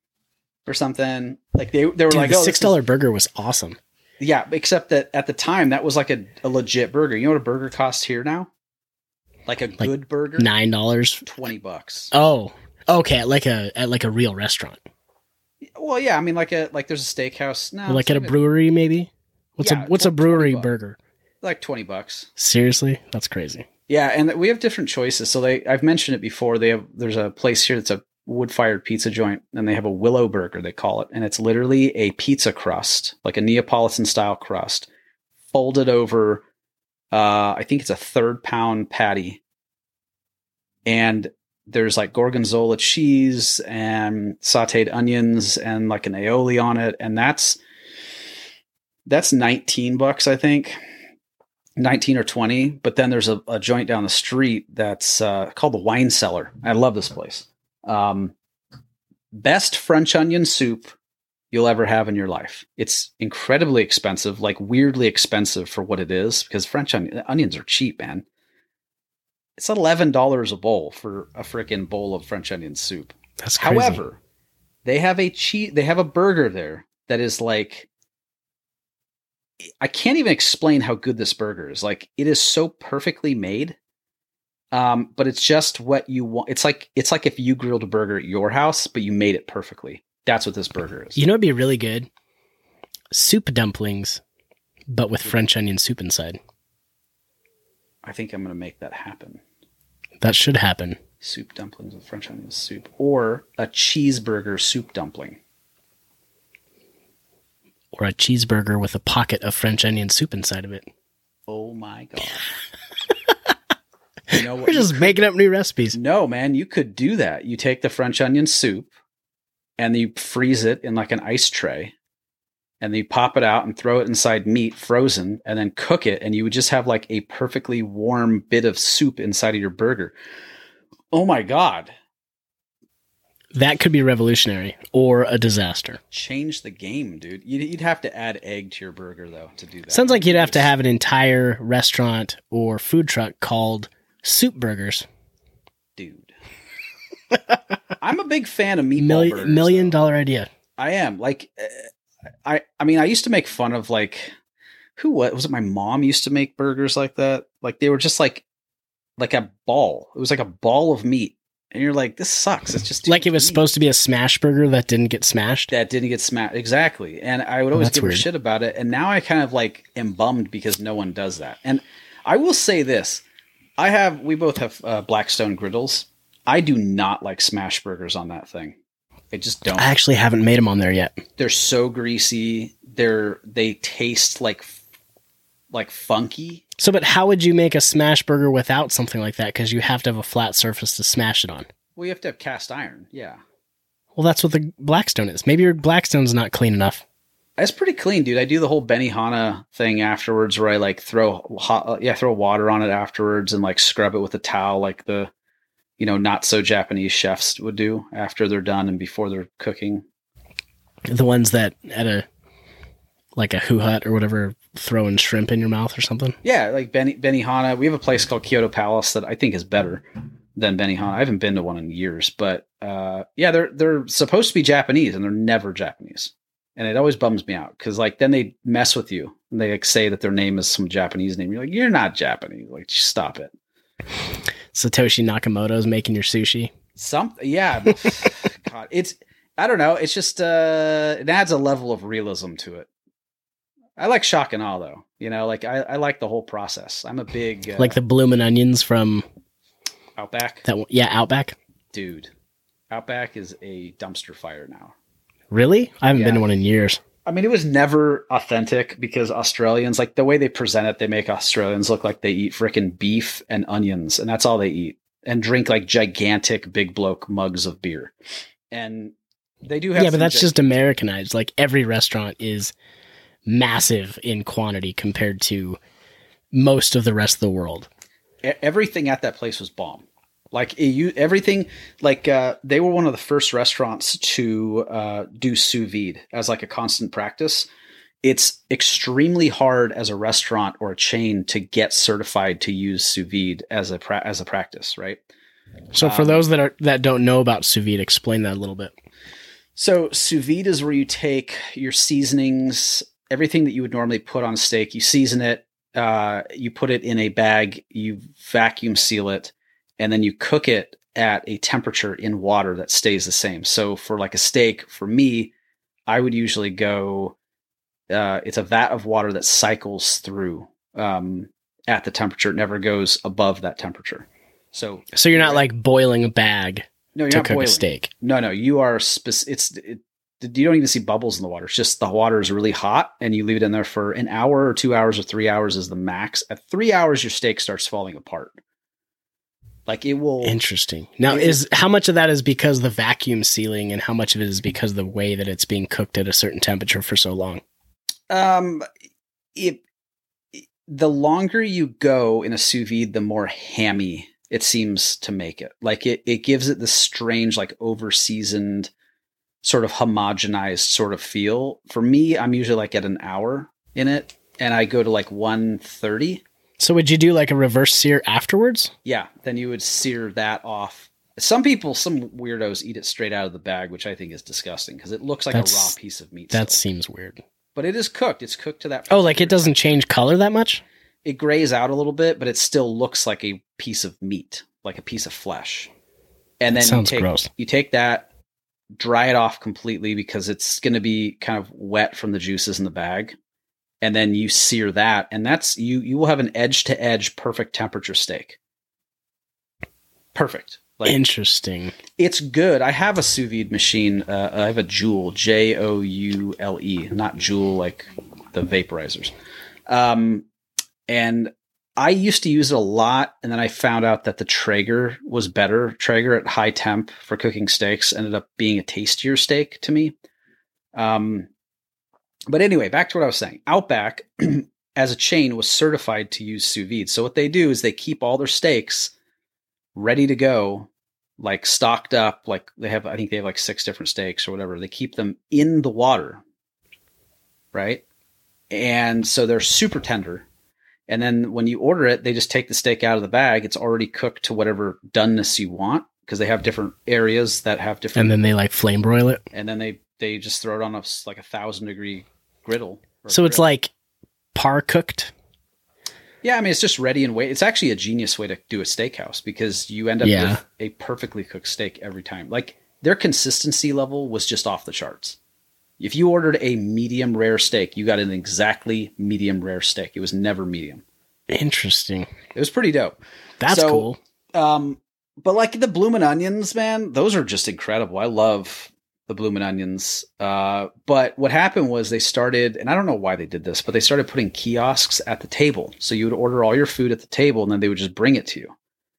or something. Like they they were Dude, like, the oh, this six dollar burger was awesome. is- yeah, except that at the time that was like a, a legit burger. You know what a burger costs here now? Like a good burger, Nine dollars. twenty bucks. Oh, okay, at like a at like a real restaurant, Well, yeah, I mean, like a like there's a steakhouse. No, or like it's at a like brewery, maybe. What's Yeah, a what's a tw- brewery twenty bucks. burger? like twenty bucks. Seriously, that's crazy. Yeah, and we have different choices. So they, I've mentioned it before. They have there's a place here that's a wood-fired pizza joint, and they have a Willow Burger, they call it, and it's literally a pizza crust, like a Neapolitan style crust, folded over, uh, I think it's a third pound patty. And there's like gorgonzola cheese and sauteed onions and like an aioli on it. And that's, that's nineteen bucks, I think. nineteen or twenty, but then there's a, a joint down the street that's uh, called the Wine Cellar. I love this place. Um, best French onion soup you'll ever have in your life. It's incredibly expensive, like weirdly expensive for what it is, because French onion, onions are cheap, man. It's eleven dollars a bowl for a freaking bowl of French onion soup. That's crazy. However, they have a cheese, they have a burger there that is like, I can't even explain how good this burger is. Like, it is so perfectly made. Um, but it's just what you want. It's like, it's like if you grilled a burger at your house, but you made it perfectly. That's what this burger is. You know, it'd be really good. Soup dumplings, but with French onion soup inside. I think I'm going to make that happen. That should happen. Soup dumplings with French onion soup, or a cheeseburger soup dumpling. Or a cheeseburger with a pocket of French onion soup inside of it. Oh my God. You know what? We're just making up new recipes. No, man, you could do that. You take the French onion soup and you freeze it in like an ice tray, and then you pop it out and throw it inside meat frozen and then cook it. And you would just have like a perfectly warm bit of soup inside of your burger. Oh my God. That could be revolutionary or a disaster. Change the game, dude. You'd, you'd have to add egg to your burger, though, to do that. Sounds like you'd have to have an entire restaurant or food truck called Soup Burgers. Dude. I'm a big fan of meatball Million, burgers. million though. dollar idea. I am. Like, uh, I I mean, I used to make fun of, like, who what was it? My mom used to make burgers like that. Like, they were just like, like a ball. It was like a ball of meat. And you're like, this sucks. It's just like it was meat. supposed to be a smash burger that didn't get smashed. That didn't get smashed. Exactly. And I would always That's give her weird. shit about it. And now I kind of like am bummed because no one does that. And I will say this. I have, we both have uh, Blackstone griddles. I do not like smash burgers on that thing. I just don't. I actually haven't made them on there yet. They're so greasy. They're, they taste like, like funky. So, but how would you make a smash burger without something like that? Because you have to have a flat surface to smash it on. Well, you have to have cast iron. Yeah. Well, that's what the Blackstone is. Maybe your Blackstone's not clean enough. It's pretty clean, dude. I do the whole Benihana thing afterwards where I like throw hot, yeah, throw water on it afterwards and like scrub it with a towel like the, you know, not so Japanese chefs would do after they're done and before they're cooking. The ones that at a, like a Who Hut or whatever, throwing shrimp in your mouth or something. Yeah, like Beni, Benihana. We have a place called Kyoto Palace that I think is better than Benihana. I haven't been to one in years, but uh, yeah, they're they're supposed to be Japanese and they're never Japanese. And it always bums me out because like then they mess with you and they like say that their name is some Japanese name. You're like, you're not Japanese. Like, stop it. Satoshi Nakamoto's making your sushi. Some, yeah. God, it's, I don't know. It's just, uh, it adds a level of realism to it. I like shock and awe though. You know, like I, I like the whole process. I'm a big, uh, Like the bloomin' onions from Outback. that one. Yeah, Outback. Dude, Outback is a dumpster fire now. Really? I haven't Yeah. been to one in years. I mean, it was never authentic because Australians, like the way they present it, they make Australians look like they eat frickin' beef and onions, and that's all they eat, and drink like gigantic big bloke mugs of beer. And they do have Yeah, but some that's gi- just Americanized. Like every restaurant is massive in quantity compared to most of the rest of the world. e- everything at that place was bomb. Like it, you, everything, like uh, they were one of the first restaurants to uh, do sous vide as like a constant practice. It's extremely hard as a restaurant or a chain to get certified to use sous vide as a pra- as a practice, right? So for Um, those that are that don't know about sous vide, explain that a little bit. So sous vide is where you take your seasonings, everything that you would normally put on a steak, you season it, uh, you put it in a bag, you vacuum seal it, and then you cook it at a temperature in water that stays the same. So for like a steak, for me, I would usually go, uh, it's a vat of water that cycles through um, at the temperature. It never goes above that temperature. So, So you're not like boiling a bag no, you're to not cook boiling. a steak. No, no, you are spec- it's it, you don't even see bubbles in the water. It's just the water is really hot and you leave it in there for an hour or two hours or three hours is the max. At three hours, your steak starts falling apart. Like it will. Interesting. Now, is how much of that is because the vacuum sealing, and how much of it is because of the way that it's being cooked at a certain temperature for so long? Um, it, the longer you go in a sous vide, the more hammy it seems to make it. Like it, it gives it this strange, like over seasoned, sort of homogenized sort of feel. For me, I'm usually like at an hour in it, and I go to like one thirty. So would you do like a reverse sear afterwards? Yeah, then you would sear that off. Some people, some weirdos eat it straight out of the bag, which I think is disgusting because it looks like That's, a raw piece of meat. That still. seems weird. But it is cooked. It's cooked to that. Oh, like it doesn't change color that much? It grays out a little bit, but it still looks like a piece of meat, like a piece of flesh. And that then sounds you take, gross. You take that, dry it off completely because it's going to be kind of wet from the juices in the bag. And then you sear that, and that's you. You will have an edge to edge, perfect temperature steak. Perfect. Like, interesting. It's good. I have a sous vide machine. Uh, I have a Joule, J O U L E, not Joule like the vaporizers. Um, and I used to use it a lot, and then I found out that the Traeger was better. Traeger at high temp for cooking steaks ended up being a tastier steak to me. Um. But anyway, back to what I was saying. Outback, as a chain, was certified to use sous vide. So what they do is they keep all their steaks ready to go, like stocked up. Like they have, I think they have like six different steaks or whatever. They keep them in the water, right? And so they're super tender. And then when you order it, they just take the steak out of the bag. It's already cooked to whatever doneness you want because they have different areas that have different. And then they like flame broil it. And then they they just throw it on a like a thousand degree griddle. So grill. It's like par cooked. Yeah, I mean, it's just ready and wait. It's actually a genius way to do a steakhouse because you end up yeah. with a perfectly cooked steak every time. Like their consistency level was just off the charts. If you ordered a medium rare steak, you got an exactly medium rare steak. It was never medium. Interesting. It was pretty dope. That's so, cool. Um, but like the bloomin' onions, man, those are just incredible. I love the bloomin' onions. Uh, but what happened was they started, and I don't know why they did this, but they started putting kiosks at the table. So you would order all your food at the table and then they would just bring it to you.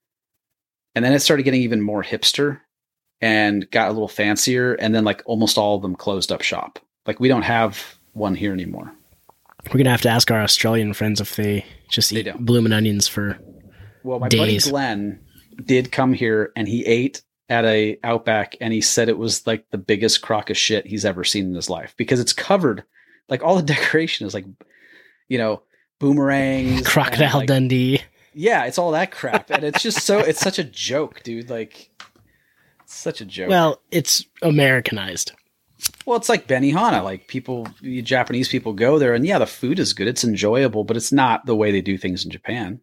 And then it started getting even more hipster and got a little fancier. And then like almost all of them closed up shop. Like we don't have one here anymore. We're going to have to ask our Australian friends if they just they eat don't. bloomin' onions for Well, my days. buddy Glenn did come here and he ate at a Outback and he said it was like the biggest crock of shit he's ever seen in his life because it's covered, like all the decoration is like, you know, boomerangs, Crocodile and, like, Dundee. Yeah, it's all that crap, and it's just so it's such a joke, dude. Like, it's such a joke. Well, it's Americanized. Well, it's like Benihana. Like people, Japanese people go there, and yeah, the food is good, it's enjoyable, but it's not the way they do things in Japan.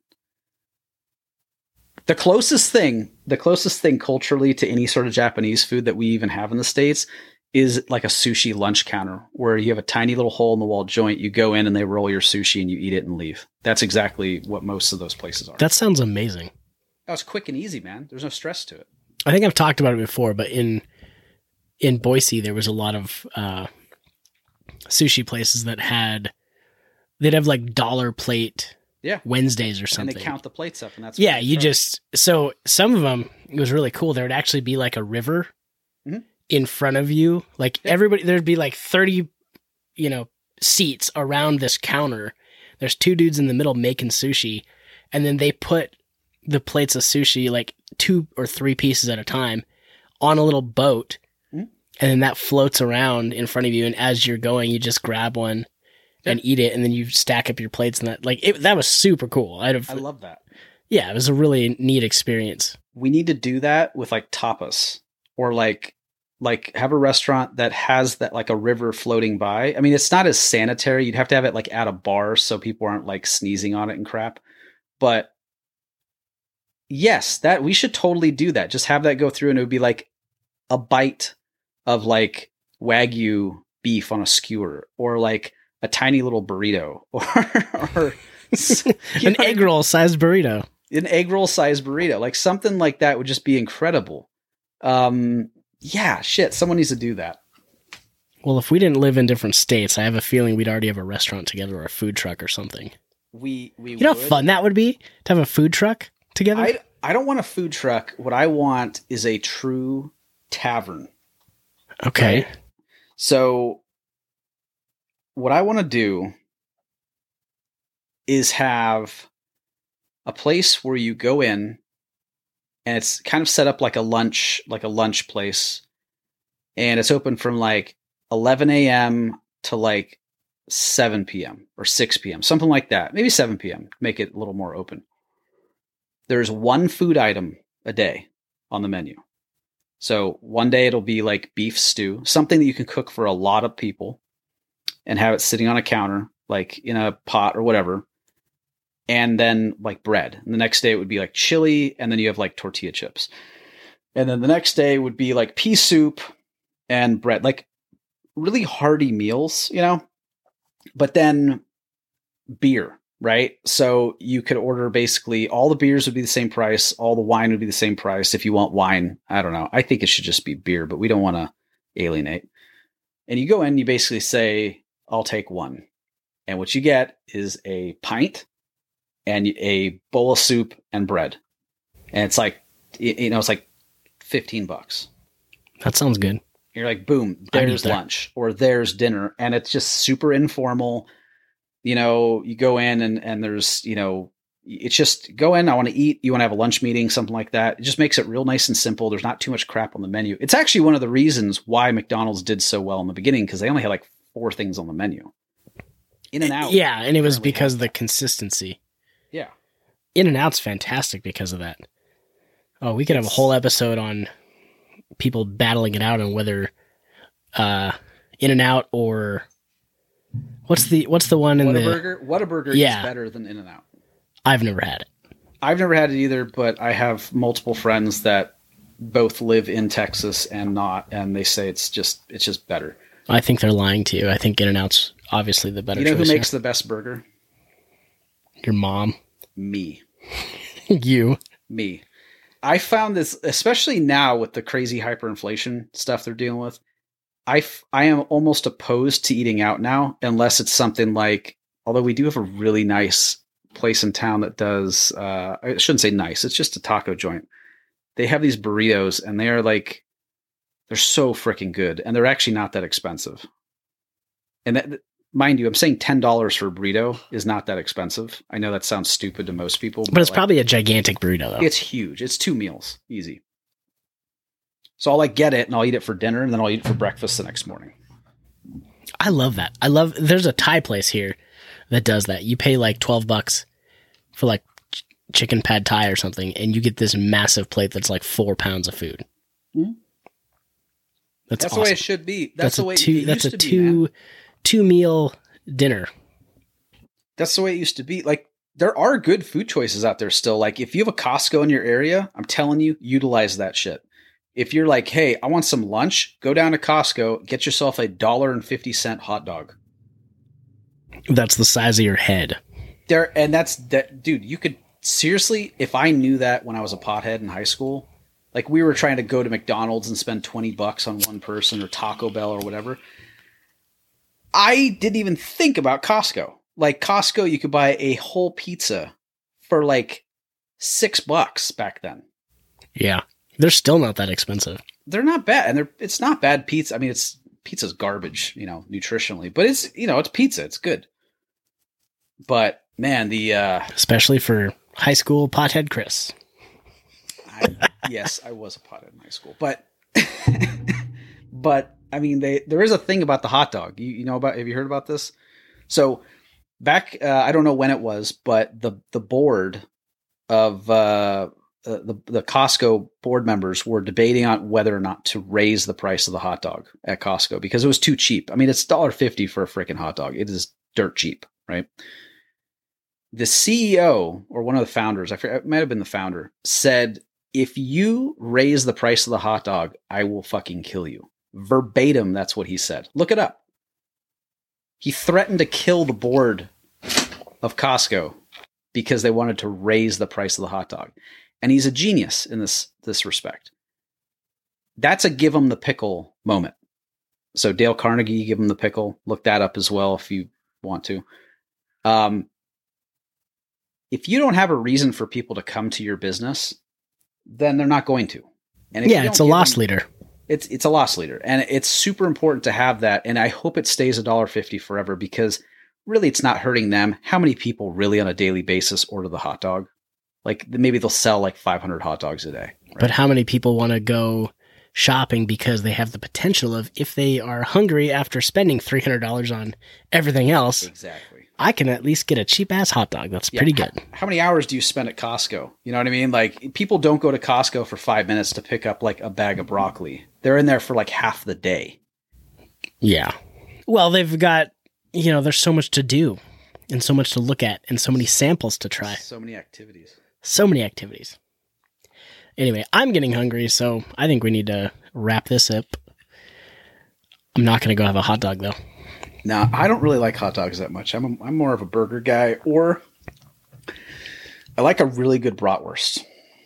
The closest thing, the closest thing culturally to any sort of Japanese food that we even have in the States is like a sushi lunch counter where you have a tiny little hole in the wall joint. You go in and they roll your sushi and you eat it and leave. That's exactly what most of those places are. That sounds amazing. That was quick and easy, man. There's no stress to it. I think I've talked about it before, but in in Boise, there was a lot of uh, sushi places that had, they'd have like dollar plate Yeah. Wednesdays or something. And they count the plates up, and that's yeah. what You charge. just so some of them it was really cool. There would actually be like a river mm-hmm. in front of you, like yeah. everybody. There'd be like thirty, you know, seats around this counter. There's two dudes in the middle making sushi, and then they put the plates of sushi, like two or three pieces at a time, on a little boat, mm-hmm. and then that floats around in front of you. And as you're going, you just grab one. And eat it, and then you stack up your plates, and that like it, that was super cool. I'd have, I love that. Yeah, it was a really neat experience. We need to do that with like tapas, or like like have a restaurant that has that like a river floating by. I mean, it's not as sanitary. You'd have to have it like at a bar so people aren't like sneezing on it and crap. But yes, that we should totally do that. Just have that go through, and it would be like a bite of like Wagyu beef on a skewer, or like a tiny little burrito, or, or an egg roll sized burrito, an egg roll sized burrito, like something like that would just be incredible. Um, yeah, shit. Someone needs to do that. Well, if we didn't live in different states, I have a feeling we'd already have a restaurant together or a food truck or something. We we You know would. how fun that would be to have a food truck together? I I don't want a food truck. What I want is a true tavern. Okay. Right? So what I want to do is have a place where you go in and it's kind of set up like a lunch, like a lunch place. And it's open from like eleven a.m. to like seven p.m. or six p.m., something like that. Maybe seven p.m. Make it a little more open. There's one food item a day on the menu. So one day it'll be like beef stew, something that you can cook for a lot of people and have it sitting on a counter, like in a pot or whatever. And then like bread. And the next day it would be like chili. And then you have like tortilla chips. And then the next day would be like pea soup and bread, like really hearty meals, you know, but then beer, right? So you could order basically all the beers would be the same price. All the wine would be the same price. If you want wine, I don't know. I think it should just be beer, but we don't want to alienate. And you go in, you basically say, I'll take one. And what you get is a pint and a bowl of soup and bread. And it's like, you know, it's like fifteen bucks. That sounds good. You're like, boom, there's lunch or there's dinner. And it's just super informal. You know, you go in and, and there's, you know, it's just go in. I want to eat. You want to have a lunch meeting, something like that. It just makes it real nice and simple. There's not too much crap on the menu. It's actually one of the reasons why McDonald's did so well in the beginning, because they only had like four things on the menu. In and out. Yeah. And it was because of the consistency. Yeah. In and Out's fantastic because of that. Oh, we could have a whole episode on people battling it out on whether uh, In and Out or what's the what's the one in Whataburger? the Whataburger yeah. is better than In and Out. I've never had it. I've never had it either, but I have multiple friends that both live in Texas and not, and they say it's just it's just better. I think they're lying to you. I think In and Out's obviously the better. You know choice who makes here. the best burger? Your mom. Me. You. Me. I found this, especially now with the crazy hyperinflation stuff they're dealing with, I, f- I am almost opposed to eating out now, unless it's something like, although we do have a really nice place in town that does, uh, I shouldn't say nice, it's just a taco joint. They have these burritos and they are like, they're so freaking good. And they're actually not that expensive. And that, mind you, I'm saying ten dollars for a burrito is not that expensive. I know that sounds stupid to most people. But, but it's like, probably a gigantic burrito, though. It's huge. It's two meals. Easy. So I'll like get it and I'll eat it for dinner and then I'll eat it for breakfast the next morning. I love that. I love, there's a Thai place here that does that. You pay like twelve bucks for like ch- chicken pad Thai or something, and you get this massive plate that's like four pounds of food. Mm-hmm. That's, That's awesome. the way it should be. That's, That's the a way two, it that's used a to two, be, man. two meal dinner. That's the way it used to be. Like, there are good food choices out there still. Like, if you have a Costco in your area, I'm telling you, utilize that shit. If you're like, hey, I want some lunch, go down to Costco, get yourself a dollar and fifty cent hot dog. That's the size of your head. There, and that's that, dude. You could seriously, if I knew that when I was a pothead in high school, like we were trying to go to McDonald's and spend twenty bucks on one person or Taco Bell or whatever. I didn't even think about Costco. Like Costco, you could buy a whole pizza for like six bucks back then. Yeah. They're still not that expensive. They're not bad. And they're, it's not bad pizza. I mean, it's pizza's garbage, you know, nutritionally, but it's, you know, it's pizza. It's good. But man, the, uh, especially for high school pothead Chris. I, yes, I was a pothead in high school, but, but I mean, they, there is a thing about the hot dog. You, you know about, have you heard about this? So back, uh, I don't know when it was, but the, the board of, uh, Uh, the the Costco board members were debating on whether or not to raise the price of the hot dog at Costco because it was too cheap. I mean, it's one dollar fifty for a freaking hot dog. It is dirt cheap, right? The C E O or one of the founders, I forget, it might have been the founder, said, if you raise the price of the hot dog, I will fucking kill you. Verbatim, that's what he said. Look it up. He threatened to kill the board of Costco because they wanted to raise the price of the hot dog. And he's a genius in this, this respect. That's a give him the pickle moment. So Dale Carnegie, give him the pickle. Look that up as well if you want to. Um, if you don't have a reason for people to come to your business, then they're not going to. And if Yeah, you it's a don't give loss them- leader. It's it's a loss leader, and it's super important to have that. And I hope it stays a dollar fifty forever, because really, it's not hurting them. How many people really on a daily basis order the hot dog? Like maybe they'll sell like five hundred hot dogs a day. Right? But how many people want to go shopping because they have the potential of, if they are hungry after spending three hundred dollars on everything else, Exactly. I can at least get a cheap ass hot dog. That's Yeah, pretty good. How, how many hours do you spend at Costco? You know what I mean? Like, people don't go to Costco for five minutes to pick up like a bag of broccoli. They're in there for like half the day. Yeah. Well, they've got, you know, there's so much to do and so much to look at and so many samples to try. So many activities. So many activities. Anyway, I'm getting hungry, so I think we need to wrap this up. I'm not going to go have a hot dog, though. Now, I don't really like hot dogs that much. I'm a, I'm more of a burger guy, or I like a really good bratwurst.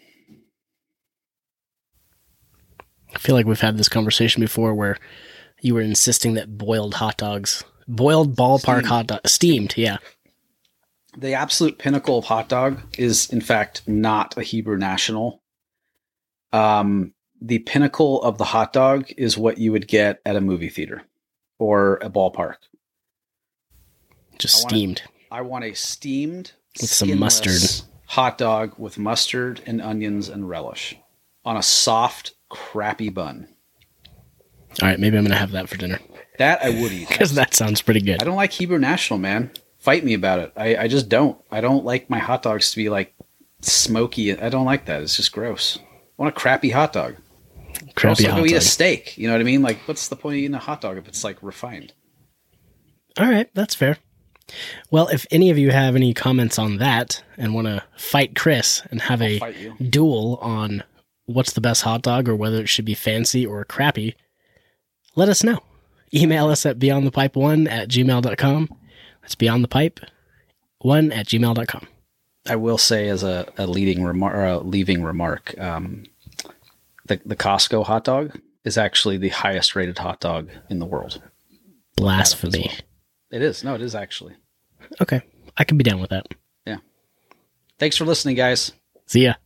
I feel like we've had this conversation before where you were insisting that boiled hot dogs, boiled ballpark Steamed. hot dog, steamed, yeah. The absolute pinnacle of hot dog is, in fact, not a Hebrew national. Um, the pinnacle of the hot dog is what you would get at a movie theater or a ballpark. Just I wanna- steamed. I want a steamed With some skinless mustard. hot dog with mustard and onions and relish on a soft, crappy bun. All right, maybe I'm going to have that for dinner That I would eat. because that sounds pretty good. I don't like Hebrew National, man. Fight me about it. I, I just don't. I don't like my hot dogs to be like smoky. I don't like that. It's just gross. I want a crappy hot dog. Crappy also, hot go eat dog. a steak. You know what I mean? Like, what's the point of eating a hot dog if it's like refined? All right, that's fair. Well, if any of you have any comments on that and want to fight Chris and have a Fight you. duel on what's the best hot dog or whether it should be fancy or crappy, let us know. Email us at beyondthepipe one at gmail dot com. That's beyondthepipe one at gmail dot com. I will say, as a, a leading remark, or a leaving remark, um, the the Costco hot dog is actually the highest rated hot dog in the world. Blasphemy. It is. No, it is actually. Okay, I can be down with that. Yeah. Thanks for listening, guys. See ya.